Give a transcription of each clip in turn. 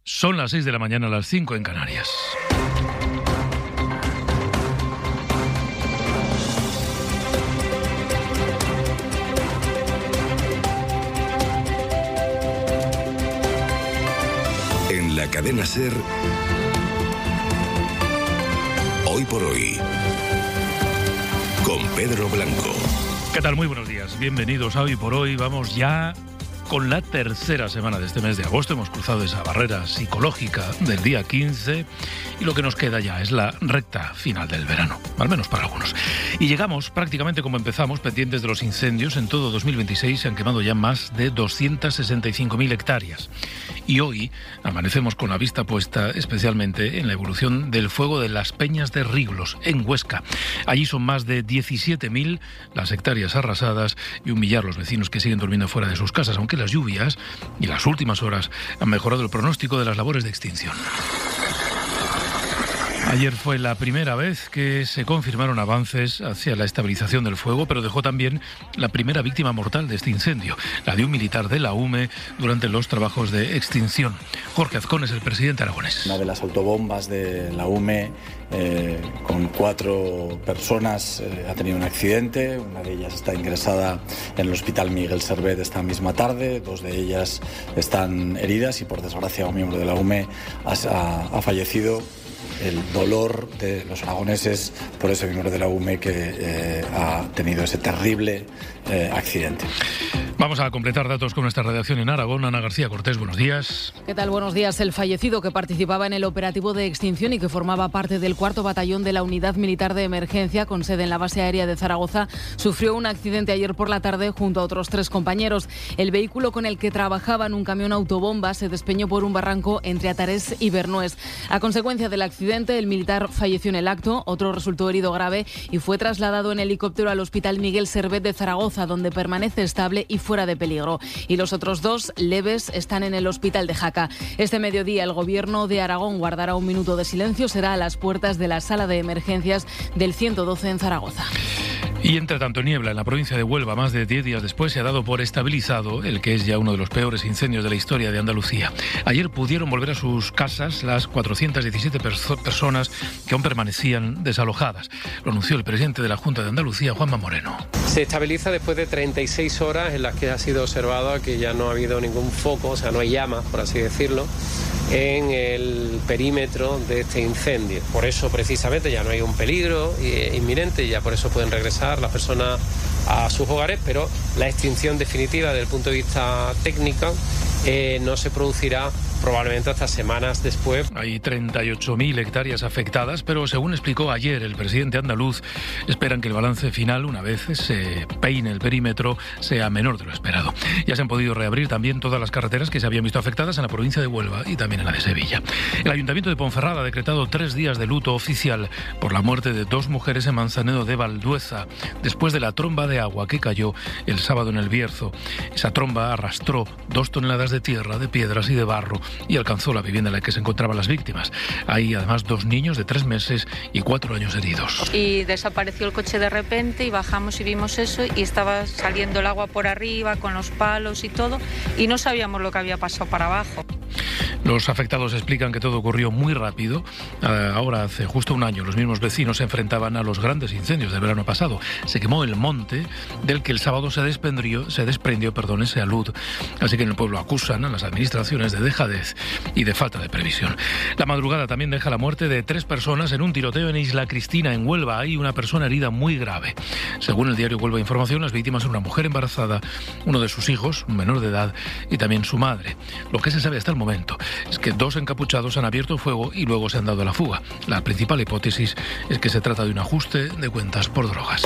Son las 6 de la mañana, las 5 en Canarias. En la cadena SER, Hoy por Hoy, con Pedro Blanco. ¿Qué tal? Muy buenos días. Bienvenidos a Hoy por Hoy. Vamos ya con la tercera semana de este mes de agosto. Hemos cruzado esa barrera psicológica del día 15 y lo que nos queda ya es la recta final del verano, al menos para algunos. Y llegamos prácticamente como empezamos, pendientes de los incendios. En todo 2026 se han quemado ya más de 265.000 hectáreas. Y hoy amanecemos con la vista puesta especialmente en la evolución del fuego de las Peñas de Riglos, en Huesca. Allí son más de 17.000 las hectáreas arrasadas y 1 millar los vecinos que siguen durmiendo fuera de sus casas, aunque las lluvias y las últimas horas han mejorado el pronóstico de las labores de extinción. Ayer fue la primera vez que se confirmaron avances hacia la estabilización del fuego, pero dejó también la primera víctima mortal de este incendio, la de un militar de la UME durante los trabajos de extinción. Jorge Azcón es el presidente aragonés. Una de las autobombas de la UME con 4 personas ha tenido un accidente. Una de ellas está ingresada en el Hospital Miguel Servet esta misma tarde. 2 de ellas están heridas y, por desgracia, un miembro de la UME ha fallecido. El dolor de los aragoneses por ese miembro de la UME que ha tenido ese terrible accidente. Vamos a completar datos con nuestra redacción en Aragón. Ana García Cortés, buenos días. ¿Qué tal? Buenos días. El fallecido que participaba en el operativo de extinción y que formaba parte del 4º Batallón de la Unidad Militar de Emergencia con sede en la base aérea de Zaragoza sufrió un accidente ayer por la tarde junto a otros 3 compañeros. El vehículo con el que trabajaban, un camión autobomba, se despeñó por un barranco entre Atarés y Bernués. A consecuencia del accidente, el militar falleció en el acto, otro resultó herido grave y fue trasladado en helicóptero al Hospital Miguel Servet de Zaragoza, donde permanece estable y fuera de peligro. Y los otros 2 leves están en el Hospital de Jaca. Este mediodía el Gobierno de Aragón guardará un minuto de silencio. Será a las puertas de la sala de emergencias del 112 en Zaragoza. Y entre tanto niebla en la provincia de Huelva. Más de 10 días después se ha dado por estabilizado el que es ya uno de los peores incendios de la historia de Andalucía. Ayer pudieron volver a sus casas las 417 personas que aún permanecían desalojadas. Lo anunció el presidente de la Junta de Andalucía, Juanma Moreno. Se estabiliza después de 36 horas en las que ha sido observado que ya no ha habido ningún foco, o sea, no hay llamas, por así decirlo, en el perímetro de este incendio. Por eso, precisamente, ya no hay un peligro inminente y ya por eso pueden regresar las personas a sus hogares, pero la extinción definitiva desde el punto de vista técnico no se producirá probablemente hasta semanas después. Hay 38.000 hectáreas afectadas, pero según explicó ayer el presidente andaluz, esperan que el balance final, una vez se peine el perímetro, sea menor de lo esperado. Ya se han podido reabrir también todas las carreteras que se habían visto afectadas en la provincia de Huelva y también en la de Sevilla. El Ayuntamiento de Ponferrada ha decretado 3 días de luto oficial por la muerte de 2 mujeres en Manzanedo de Valdueza, después de la tromba de agua que cayó el sábado en el Bierzo. Esa tromba arrastró 2 toneladas de tierra, de piedras y de barro y alcanzó la vivienda en la que se encontraban las víctimas. Hay además 2 niños de 3 meses y 4 años heridos. Y desapareció el coche de repente y bajamos y vimos eso y estaba saliendo el agua por arriba con los palos y todo y no sabíamos lo que había pasado para abajo. Los afectados explican que todo ocurrió muy rápido. Ahora, hace justo un año, los mismos vecinos se enfrentaban a los grandes incendios del verano pasado. Se quemó el monte del que el sábado se desprendió ese alud. Así que en el pueblo acusan a las administraciones de dejadez y de falta de previsión. La madrugada también deja la muerte de 3 personas en un tiroteo en Isla Cristina, en Huelva. Hay una persona herida muy grave. Según el diario Huelva Información, las víctimas son una mujer embarazada, uno de sus hijos, un menor de edad, y también su madre. Lo que se sabe hasta el momento es que 2 encapuchados han abierto fuego y luego se han dado a la fuga. La principal hipótesis es que se trata de un ajuste de cuentas por drogas.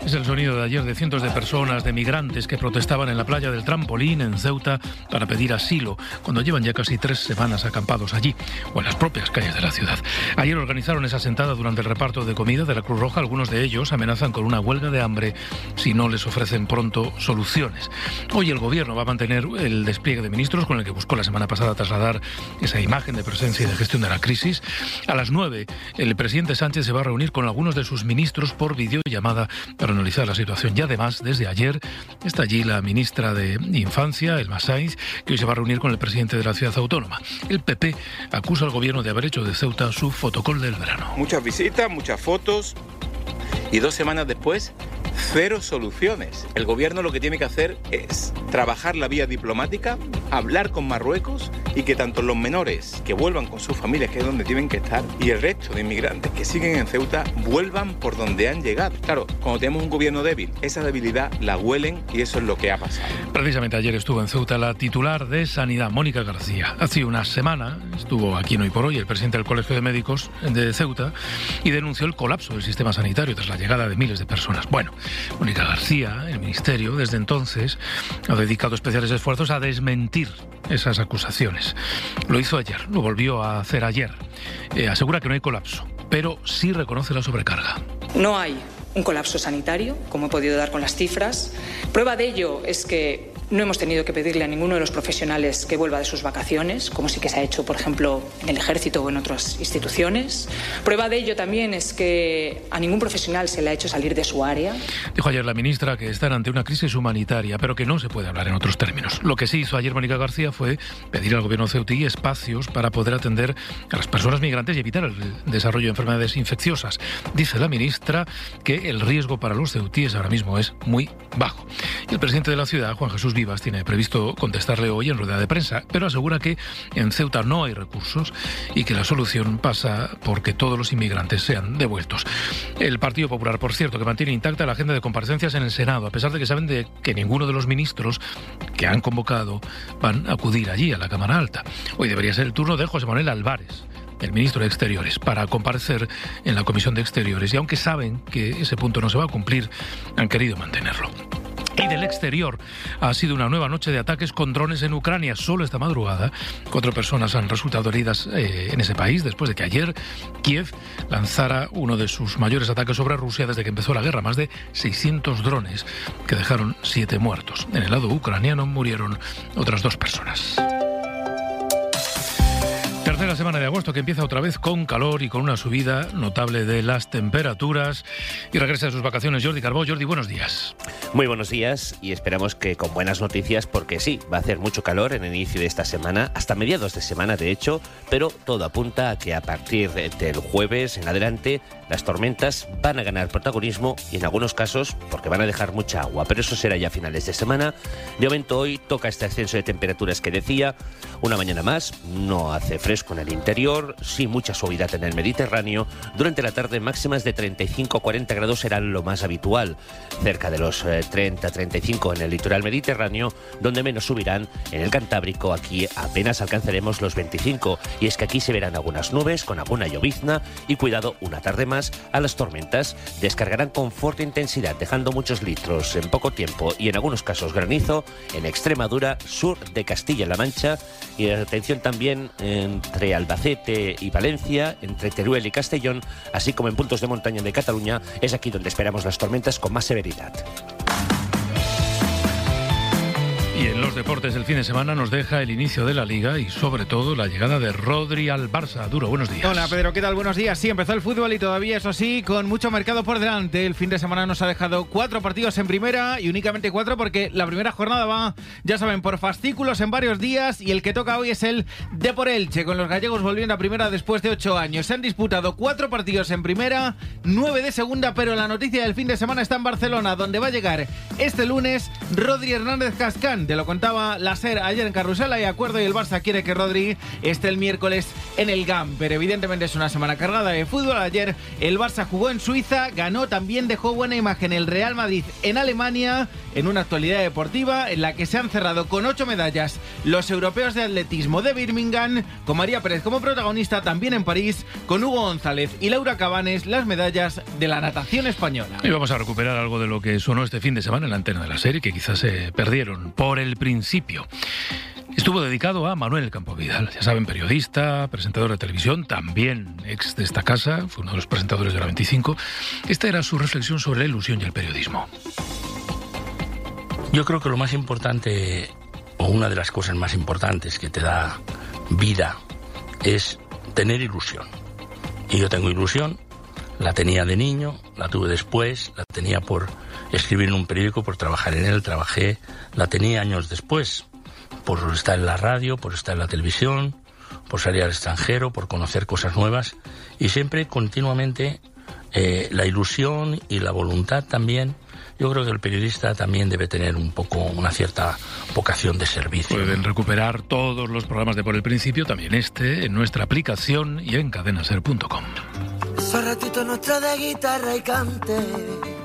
Es el sonido de ayer de cientos de personas, de migrantes que protestaban en la playa del Trampolín, en Ceuta, para pedir asilo, cuando llevan ya casi 3 semanas acampados allí, o en las propias calles de la ciudad. Ayer organizaron esa sentada durante el reparto de comida de la Cruz Roja. Algunos de ellos amenazan con una huelga de hambre si no les ofrecen pronto soluciones. Hoy el Gobierno va a mantener el despliegue de ministros con el que buscó la semana pasada trasladar esa imagen de presencia y de gestión de la crisis. A las 9, el presidente Sánchez se va a reunir con algunos de sus ministros por videollamada para analizar la situación. Y además, desde ayer, está allí la ministra de Infancia, Elma Sainz, que hoy se va a reunir con el presidente de la ciudad autónoma. El PP acusa al Gobierno de haber hecho de Ceuta su fotocol del verano. Muchas visitas, muchas fotos y 2 semanas después, 0 soluciones. El Gobierno lo que tiene que hacer es trabajar la vía diplomática, hablar con Marruecos y que tanto los menores que vuelvan con sus familias, que es donde tienen que estar, y el resto de inmigrantes que siguen en Ceuta vuelvan por donde han llegado. Claro, cuando tenemos un gobierno débil, esa debilidad la huelen y eso es lo que ha pasado. Precisamente ayer estuvo en Ceuta la titular de Sanidad, Mónica García. Hace una semana estuvo aquí en Hoy por Hoy el presidente del Colegio de Médicos de Ceuta y denunció el colapso del sistema sanitario tras la llegada de miles de personas. Bueno, Mónica García, el Ministerio, desde entonces ha dedicado especiales esfuerzos a desmentir esas acusaciones. Lo hizo ayer, lo volvió a hacer ayer. Asegura que no hay colapso, pero sí reconoce la sobrecarga. No hay un colapso sanitario, como he podido dar con las cifras. Prueba de ello es que no hemos tenido que pedirle a ninguno de los profesionales que vuelva de sus vacaciones, como sí que se ha hecho, por ejemplo, en el Ejército o en otras instituciones. Prueba de ello también es que a ningún profesional se le ha hecho salir de su área. Dijo ayer la ministra que están ante una crisis humanitaria, pero que no se puede hablar en otros términos. Lo que sí hizo ayer Mónica García fue pedir al Gobierno ceutí espacios para poder atender a las personas migrantes y evitar el desarrollo de enfermedades infecciosas. Dice la ministra que el riesgo para los ceutíes ahora mismo es muy bajo. Y el presidente de la ciudad, Juan Jesús Vivas, tiene previsto contestarle hoy en rueda de prensa, pero asegura que en Ceuta no hay recursos y que la solución pasa por que todos los inmigrantes sean devueltos. El Partido Popular, por cierto, que mantiene intacta la agenda de comparecencias en el Senado, a pesar de que saben de que ninguno de los ministros que han convocado van a acudir allí a la Cámara Alta. Hoy debería ser el turno de José Manuel Álvarez, el ministro de Exteriores, para comparecer en la Comisión de Exteriores. Y aunque saben que ese punto no se va a cumplir, han querido mantenerlo. Y del exterior, ha sido una nueva noche de ataques con drones en Ucrania. Solo esta madrugada, 4 personas han resultado heridas en ese país después de que ayer Kiev lanzara uno de sus mayores ataques sobre Rusia desde que empezó la guerra. Más de 600 drones que dejaron 7 muertos. En el lado ucraniano murieron otras 2 personas. Tercera semana de agosto que empieza otra vez con calor y con una subida notable de las temperaturas. Y regresa de sus vacaciones Jordi Carbó. Jordi, buenos días. Muy buenos días y esperamos que con buenas noticias, porque sí, va a hacer mucho calor en el inicio de esta semana, hasta mediados de semana de hecho, pero todo apunta a que a partir del jueves en adelante las tormentas van a ganar protagonismo y en algunos casos porque van a dejar mucha agua, pero eso será ya a finales de semana. De momento hoy toca este ascenso de temperaturas que decía, una mañana más, no hace fresco en el interior, sí mucha suavidad en el Mediterráneo. Durante la tarde máximas de 35-40 grados serán lo más habitual, cerca de los 30-35 en el litoral mediterráneo, donde menos subirán en el Cantábrico. Aquí apenas alcanzaremos los 25 y es que aquí se verán algunas nubes con alguna llovizna y cuidado, una tarde más a las tormentas. Descargarán con fuerte intensidad, dejando muchos litros en poco tiempo y en algunos casos granizo en Extremadura, sur de Castilla-La Mancha y atención también entre Albacete y Valencia, entre Teruel y Castellón, así como en puntos de montaña de Cataluña. Es aquí donde esperamos las tormentas con más severidad. Y en los deportes del fin de semana nos deja el inicio de la Liga y sobre todo la llegada de Rodri al Barça. Duro, buenos días. Hola Pedro, ¿qué tal? Buenos días. Sí, empezó el fútbol y todavía, eso sí, con mucho mercado por delante. El fin de semana nos ha dejado 4 partidos en primera y únicamente 4 porque la primera jornada va, ya saben, por fascículos en varios días y el que toca hoy es el Depor Elche, con los gallegos volviendo a primera después de 8 años. Se han disputado 4 partidos en primera, 9 de segunda, pero la noticia del fin de semana está en Barcelona, donde va a llegar este lunes Rodri Hernández Cascán. Te lo contaba la SER ayer en Carrusel, hay acuerdo y el Barça quiere que Rodri esté el miércoles en el GAM, pero evidentemente es una semana cargada de fútbol. Ayer el Barça jugó en Suiza, ganó, también dejó buena imagen el Real Madrid en Alemania en una actualidad deportiva en la que se han cerrado con 8 medallas los europeos de atletismo de Birmingham, con María Pérez como protagonista, también en París, con Hugo González y Laura Cabanes, las medallas de la natación española. Y vamos a recuperar algo de lo que sonó este fin de semana en la antena de la serie, que quizás se perdieron por el principio. Estuvo dedicado a Manuel Campo Vidal, ya saben, periodista, presentador de televisión, también ex de esta casa, fue uno de los presentadores de la 25. Esta era su reflexión sobre la ilusión y el periodismo. Yo creo que lo más importante, o una de las cosas más importantes que te da vida, es tener ilusión. Y yo tengo ilusión, la tenía de niño, la tuve después, la tenía por escribir en un periódico, por trabajar en él, trabajé, la tenía años después, por estar en la radio, por estar en la televisión, por salir al extranjero, por conocer cosas nuevas, y siempre, continuamente, la ilusión y la voluntad también. Yo creo que el periodista también debe tener un poco una cierta vocación de servicio. Pueden recuperar todos los programas de Por el Principio, también este, en nuestra aplicación y en cadenaser.com. Ese ratito nuestro de guitarra y cante.